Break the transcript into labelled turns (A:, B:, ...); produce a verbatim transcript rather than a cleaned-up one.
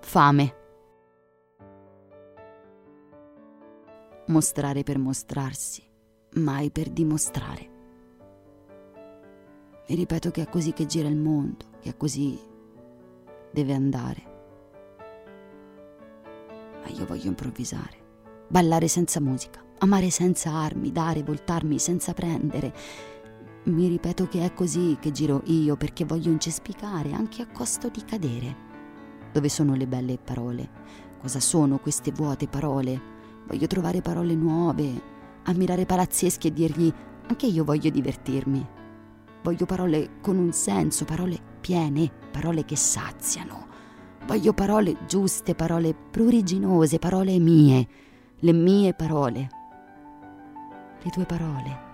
A: fame. Mostrare per mostrarsi, mai per dimostrare. Mi ripeto che è così che gira il mondo, che è così deve andare. Ma io voglio improvvisare, ballare senza musica, amare senza armi, dare, voltarmi senza prendere. Mi ripeto che è così che giro io, perché voglio incespicare anche a costo di cadere. Dove sono le belle parole? Cosa sono queste vuote parole? Voglio trovare parole nuove, ammirare palazzeschi e dirgli: anche io voglio divertirmi. Voglio parole con un senso, parole piene, parole che saziano. Voglio parole giuste, parole pruriginose, parole mie, le mie parole. Le tue parole.